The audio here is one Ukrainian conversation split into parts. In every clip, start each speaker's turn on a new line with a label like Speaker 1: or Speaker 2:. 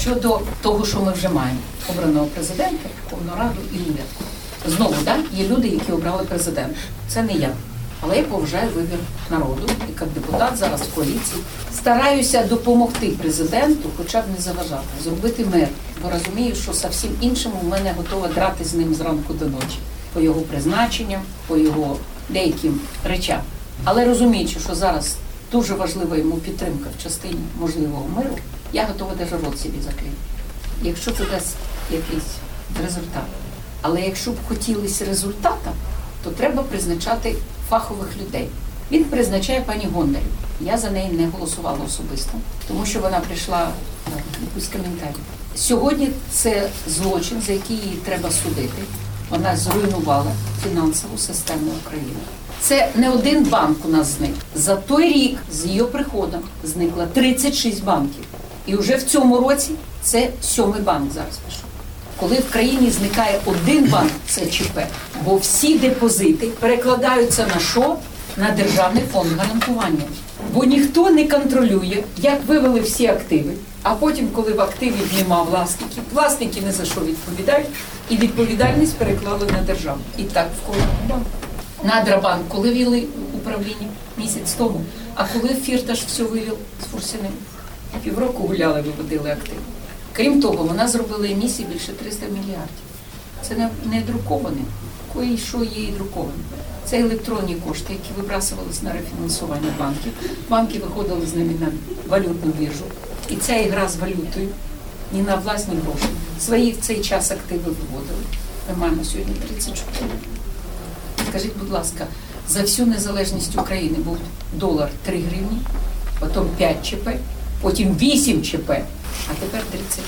Speaker 1: Щодо того, що ми вже маємо, обраного президента, Верховну Раду і уряд. Знову, є люди, які обрали президента. Це не я. Але я поважаю вибір народу, і як депутат зараз в коаліції стараюся допомогти президенту, хоча б не заважати, зробити мир. Бо розумію, що зовсім іншому в мене готова драти з ним зранку до ночі. По його призначенням, по його деяким речам. Але розуміючи, що зараз дуже важлива йому підтримка в частині можливого миру, я готова навіть рот собі закрити. Якщо це дасть якийсь результат. Але якщо б хотілося результата, то треба призначати фахових людей. Він призначає пані Гондарю. Я за неї не голосувала особисто, тому що вона прийшла якийсь коментар. Сьогодні це злочин, за який її треба судити. Вона зруйнувала фінансову систему України. Це не один банк у нас зник. За той рік з її приходом зникло 36 банків. І вже в цьому році це 7-й банк зараз пішов. Коли в країні зникає один банк, це ЧП, бо всі депозити перекладаються на що? На Державний фонд гарантування. Бо ніхто не контролює, як вивели всі активи, а потім, коли в активі нема власників, власники не за що відповідають, і відповідальність переклали на державу. І так в кожному банку. Надрабанк, коли вели управління? Місяць тому. А коли Фірташ все вивів з Фурсиним? Півроку гуляли, виводили активи. Крім того, вона зробила емісії більше 300 мільярдів. Це не друковане, кое-що є і друковане. Це електронні кошти, які вибрасувалися на рефінансування банків. Банки виходили з ними на валютну біржу. І ця ігра з валютою, ні на власні гроші. Свої в цей час активи виводили. Ми маємо сьогодні 34. Скажіть, будь ласка, за всю незалежність України був долар 3 гривні, потім 5 ЧП, потім 8 ЧП, а тепер 34.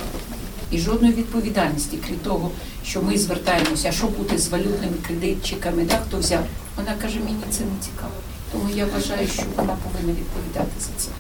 Speaker 1: І жодної відповідальності, крім того, що ми звертаємося, а що бути з валютними кредитчиками, хто взяв. Вона каже, мені це не цікаво. Тому я вважаю, що вона повинна відповідати за це.